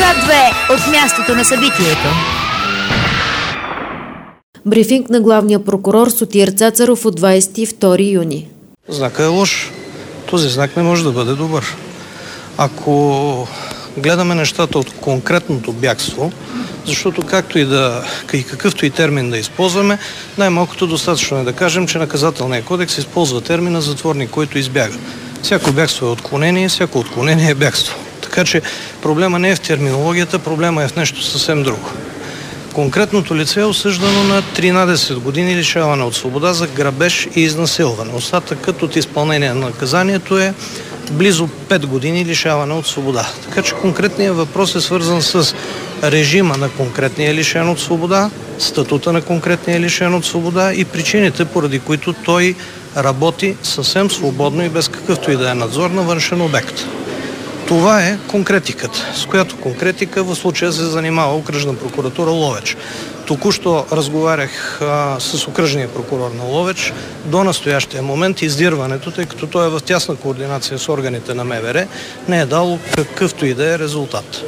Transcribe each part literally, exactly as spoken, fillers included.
К две от мястото на събитието. Брифинг на главния прокурор Сотир Цацаров от двадесет и втори юни. Знакът е лош. Този знак не може да бъде добър. Ако гледаме нещата от конкретното бягство, защото както и да, и какъвто и термин да използваме, най-малкото достатъчно е да кажем, че наказателният кодекс използва термина затворник, който избяга. Всяко бягство е отклонение, всяко отклонение е бягство. Така че проблема не е в терминологията, проблема е в нещо съвсем друго. Конкретното лице е осъждано на тринадесет години лишаване от свобода за грабеж и изнасилване. Остатъкът от изпълнение на наказанието е близо пет години лишаване от свобода. Така че конкретният въпрос е свързан с режима на конкретния лишен от свобода, статута на конкретния лишен от свобода и причините, поради които той работи съвсем свободно и без какъвто и да е надзор на външен обект. Това е конкретиката, с която конкретика в случая се занимава Окръжна прокуратура Ловеч. Току-що разговарях а, с окръжния прокурор на Ловеч до настоящия момент издирването, тъй като той е в тясна координация с органите на МВР, не е дало какъвто и да е резултат.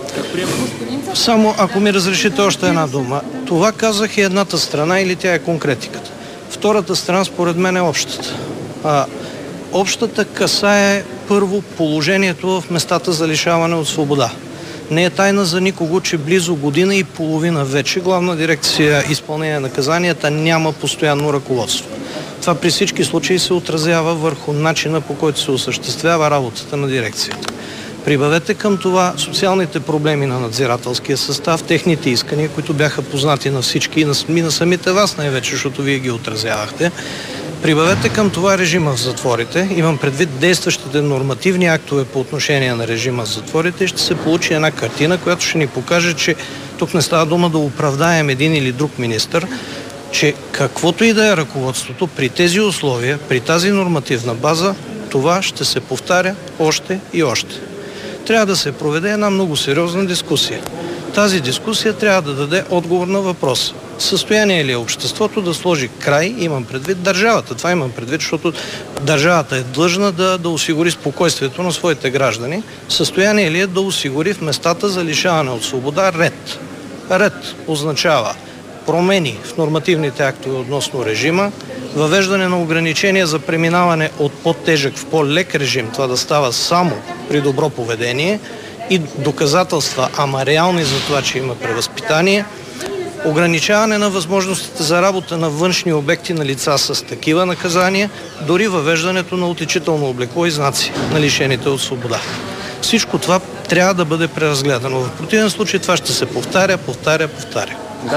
Само ако ми разрешите още една дума. Това казах и едната страна или тя е конкретиката. Втората страна според мен е общата. А, общата касае първо положението в местата за лишаване от свобода. Не е тайна за никого, че близо година и половина вече Главна дирекция изпълнение на наказанията няма постоянно ръководство. Това при всички случаи се отразява върху начина, по който се осъществява работата на дирекцията. Прибавете към това социалните проблеми на надзирателския състав, техните искания, които бяха познати на всички и на, и на самите вас най-вече, защото вие ги отразявахте. Прибавете към това режима в затворите, имам предвид действащите нормативни актове по отношение на режима в затворите и ще се получи една картина, която ще ни покаже, че тук не става дума да оправдаем един или друг министър, че каквото и да е ръководството при тези условия, при тази нормативна база, това ще се повтаря още и още. Трябва да се проведе една много сериозна дискусия. Тази дискусия трябва да даде отговор на въпроса. Състояние ли е обществото да сложи край, имам предвид държавата. Това имам предвид, защото държавата е длъжна да, да осигури спокойствието на своите граждани. Състояние ли е да осигури в местата за лишаване от свобода ред. Ред означава промени в нормативните актове относно режима, въвеждане на ограничения за преминаване от по-тежък в по-лек режим, това да става само при добро поведение и доказателства, ама реални за това, че има превъзпитание, ограничаване на възможностите за работа на външни обекти на лица с такива наказания, дори въвеждането на отличително облекло и знаци на лишените от свобода. Всичко това трябва да бъде преразгледано. В противен случай това ще се повтаря, повтаря, повтаря.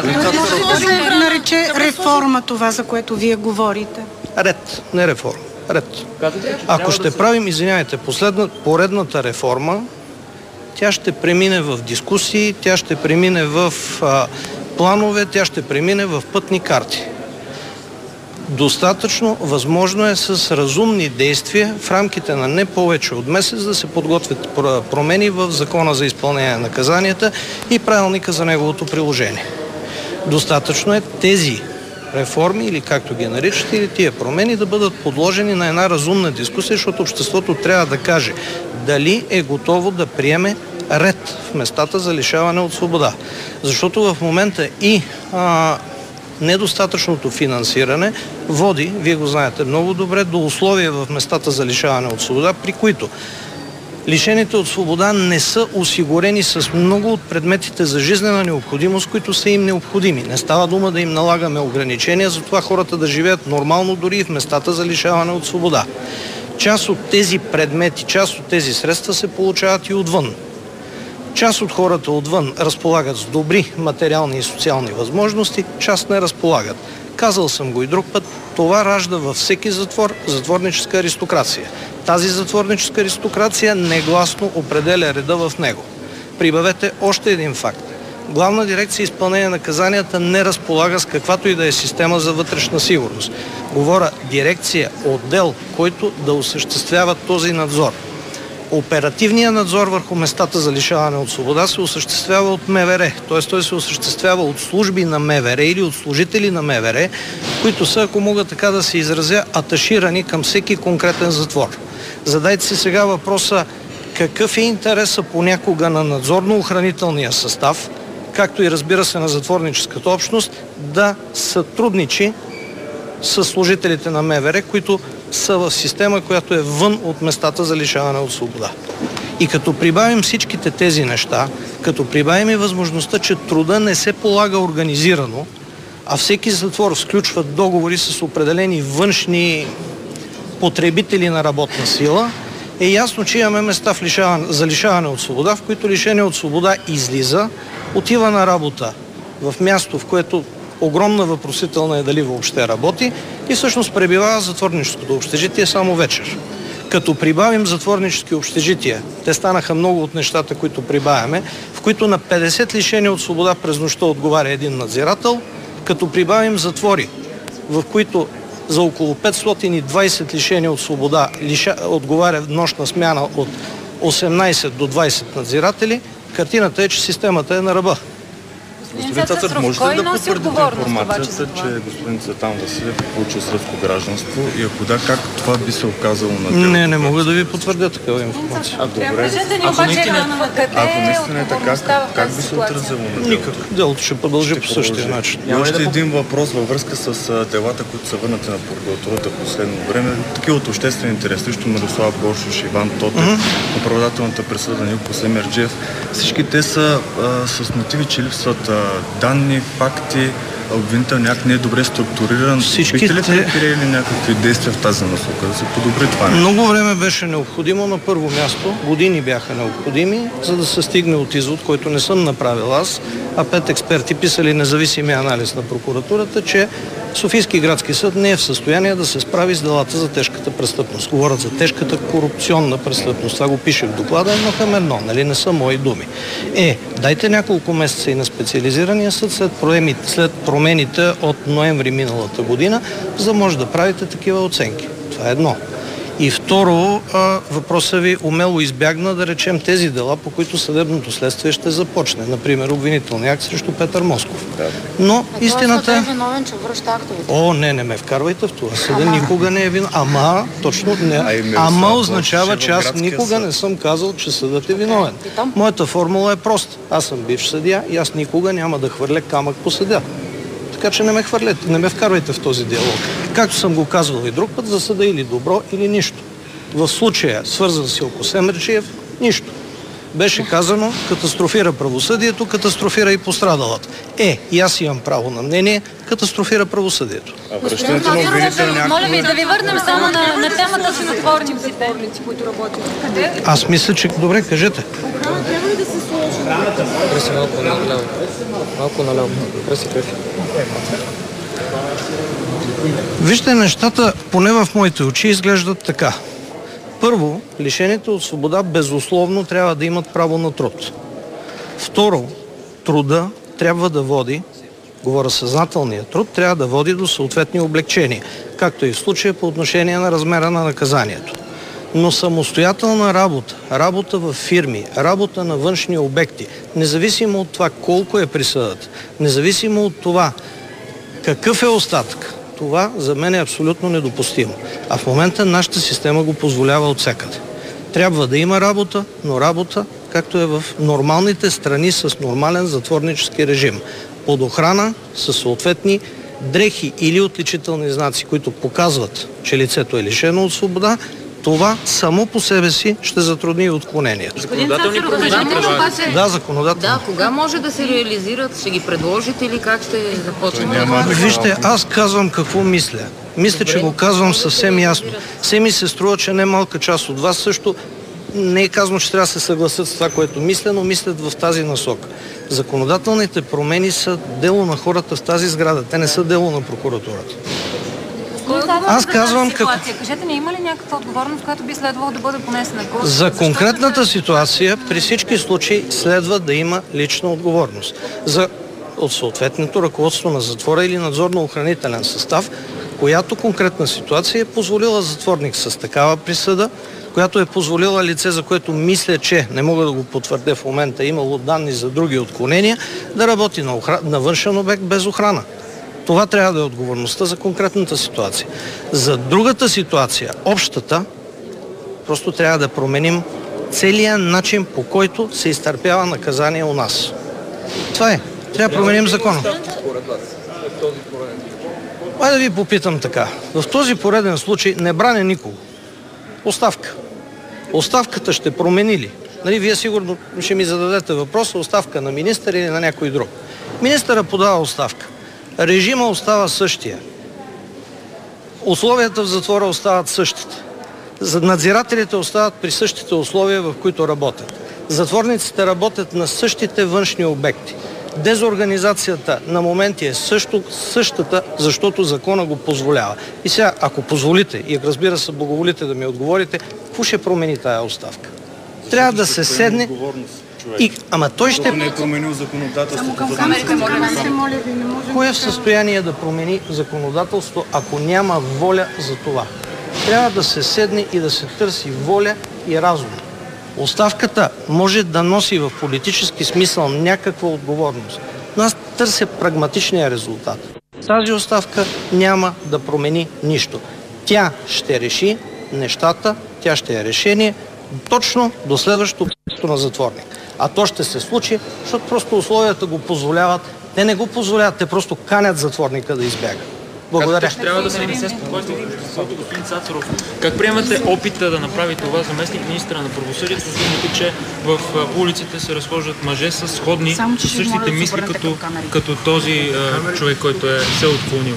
Може да се нарече реформа това, за което вие говорите? Ред, не реформа. Ред. Ако ще правим, извинявайте, последна, поредната реформа, тя ще премине в дискусии, тя ще премине в а, планове, тя ще премине в пътни карти. Достатъчно възможно е с разумни действия в рамките на не повече от месец да се подготвят промени в Закона за изпълнение на наказанията и правилника за неговото приложение. Достатъчно е тези реформи, или както ги наричате, или тия промени да бъдат подложени на една разумна дискусия, защото обществото трябва да каже дали е готово да приеме ред в местата за лишаване от свобода. Защото в момента и а, недостатъчното финансиране води, вие го знаете много добре, до условия в местата за лишаване от свобода, при които лишените от свобода не са осигурени с много от предметите за жизнена необходимост, които са им необходими. Не става дума да им налагаме ограничения, затова хората да живеят нормално дори и в местата за лишаване от свобода. Част от тези предмети, част от тези средства се получават и отвън. Част от хората отвън разполагат с добри материални и социални възможности, част не разполагат. Казал съм го и друг път, това ражда във всеки затвор затворническа аристокрация. Тази затворническа аристокрация негласно определя реда в него. Прибавете още един факт. Главна дирекция изпълнение на наказанията не разполага с каквато и да е система за вътрешна сигурност. Говоря дирекция, отдел, който да осъществява този надзор. Оперативният надзор върху местата за лишаване от свобода се осъществява от МВР, т.е. той се осъществява от служби на МВР или от служители на МВР, които са, ако мога така да се изразя, аташирани към всеки конкретен затвор. Задайте си сега въпроса какъв е интересът понякога на надзорно-охранителния състав, както и разбира се на затворническата общност, да сътрудничи с служителите на МВР, които са в система, която е вън от местата за лишаване от свобода. И като прибавим всичките тези неща, като прибавим и възможността, че труда не се полага организирано, а всеки затвор сключва договори с определени външни потребители на работна сила, е ясно, че имаме места в лишаване, за лишаване от свобода, в които лишение от свобода излиза, отива на работа в място, в което огромна въпросителна е дали въобще работи и всъщност пребивава в затворническото общежитие само вечер. Като прибавим затворнически общежития, те станаха много от нещата, които прибавяме, в които на петдесет лишения от свобода през нощта отговаря един надзирател, като прибавим затвори, в които за около петстотин и двадесет лишения от свобода лиша, отговаря нощна смяна от осемнадесет до двадесет надзиратели, картината е, че системата е на ръба. Господин Цацаров, можете ли да потвърдите информацията, че господин Цветан Василев е получил сръбско гражданство и ако да, как това би се оказало на делото? Не, не мога да ви потвърдя такава информация. А, добре. Ако наистина, ако наистина е така, как, как би се отразило на делото? Никак. Делото ще продължи ще по същия начин. И още един въпрос във връзка с делата, които са върнати на прокуратурата в последно време. Такива от обществен интерес, срещу Мирослав Боршош, Иван Тотев, mm-hmm. оправдателната присъда на Илко Семерджиев. Всички те са а, с мотиви, че липсват а, данни, факти, обвинител някак не е добре структуриран. Всички Бихте ли те... предприели някакви действия в тази насока, да се подобри това? Много време беше необходимо. На първо място, години бяха необходими, за да се стигне от извод, който не съм направил аз, а пет експерти писали независимия анализ на прокуратурата, че Софийски градски съд не е в състояние да се справи с делата за тежката престъпност. Говорят за тежката корупционна престъпност. Това го пише в доклада едно към едно, нали? Не са мои думи. Е, дайте няколко месеца и на специализирания съд след, промените, след промените от ноември миналата година, за да може да правите такива оценки. Това е едно. И второ, въпросът ви умело избягна, да речем, тези дела, по които съдебното следствие ще започне. Например, обвинителния акт срещу Петър Москов. Но а истината е виновен, че връща актовете. О, не, не ме вкарвайте в това. Съда ама... никога не е виновен. Ама, точно не. Ама, ама означава, че аз никога съд. не съм казал, че съдът е виновен. Okay. Моята формула е проста. Аз съм бивш съдия и аз никога няма да хвърля камък по съдя. Така че не ме хвърлете, не ме вкарвайте в този диалог. Както съм го казвал и друг път, за съда или добро, или нищо. В случая, свързан с Илко Семерджиев, нищо. Беше казано, катастрофира правосъдието, катастрофира и пострадалата. Е, и аз имам право на мнение, катастрофира правосъдието. Господин Цацаров, моля ви да ви върнем само на, на темата за затворниците, които работят. Къде? Аз мисля, че... Добре, кажете. Охрана трябва ли да се сложи? Преси малко наляво. Малко наляво. Преси, преси. Вижте, нещата, поне в моите очи, изглеждат така. Първо, лишените от свобода безусловно трябва да имат право на труд. Второ, труда трябва да води, говоря съзнателния труд, трябва да води до съответни облегчения, както и в случая по отношение на размера на наказанието. Но самостоятелна работа, работа в фирми, работа на външни обекти, независимо от това колко е присъдата, независимо от това какъв е остатък, това за мен е абсолютно недопустимо. А в момента нашата система го позволява отсекъде. Трябва да има работа, но работа, както е в нормалните страни с нормален затворнически режим. Под охрана, със съответни дрехи или отличителни знаци, които показват, че лицето е лишено от свобода, това само по себе си ще затрудни и отклонението. Законодателни промени. Да, законодателно. Да, кога може да се реализират? Ще ги предложите или как ще започнем? Вижте, аз казвам какво мисля. Мисля, че го казвам съвсем ясно. Все ми се струва, че не малка част от вас също не е казано, че трябва да се съгласят с това, което мисля, но мислят в тази насока. Законодателните промени са дело на хората в тази сграда. Те не са дело на прокуратурата. Аз казвам какво... Кажете, не има ли някаква отговорност, която би следвало да бъде понесена? За конкретната ситуация, при всички случаи, следва да има лична отговорност. За от съответното ръководство на затвора или надзорно-охранителен състав, която конкретна ситуация е позволила затворник с такава присъда, която е позволила лице, за което мисля, че не мога да го потвърдя в момента, имало данни за други отклонения, да работи на, охра... на външен обект без охрана. Това трябва да е отговорността за конкретната ситуация. За другата ситуация, общата, просто трябва да променим целият начин, по който се изтърпява наказание у нас. Това е. Трябва да променим закона. Ай да ви попитам така. В този пореден случай не браня никого. Оставка. Оставката ще промени ли? Нали, вие сигурно ще ми зададете въпроса, оставка на министър или на някой друг. Министъра подава оставка. Режима остава същия. Условията в затвора остават същите. Надзирателите остават при същите условия, в които работят. Затворниците работят на същите външни обекти. Дезорганизацията на моменти е също, същата, защото закона го позволява. И сега, ако позволите, и разбира се, благоволите да ми отговорите, какво ще промени тая оставка? Трябва да се седне и... Ама той ще... не е променил законодателството. Кой е в състояние да промени законодателство, ако няма воля за това? Трябва да се седне и да се търси воля и разум. Оставката може да носи в политически смисъл някаква отговорност, но аз търся прагматичния резултат. Тази оставка няма да промени нищо. Тя ще реши нещата, тя ще е решение точно до следващото място на затворник. А то ще се случи, защото просто условията го позволяват. Те не го позволяват, те просто канят затворника да избяга. Благодаря. Трябва да се внесе спокойствие в обществото, господин Цацаров. Как приемате опита да направи това заместник министра на правосъдието, защото че в улиците се разхождат мъже с сходни, с същите мисли, като, като този а, човек, който е се отклонил?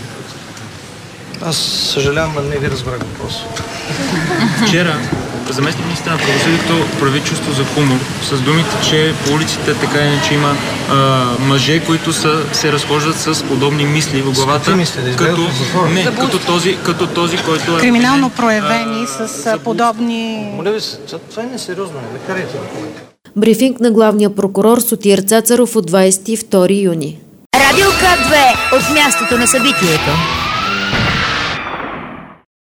Аз съжалявам, но не ви разбрах въпрос. Вчера заместник министър на правосъдието прави чувство за хумор с думите, че по улиците така иначе има а, мъже, които са, се разхождат с подобни мисли в главата, мисли, да като, не, като, този, като този, който е... Криминално проявени а, с а, подобни... Моля ви се, това е несериозно, не карайте документи. Брифинг на главния прокурор Сотир Цацаров от двадесет и втори юни. Радио К две от мястото на събитието.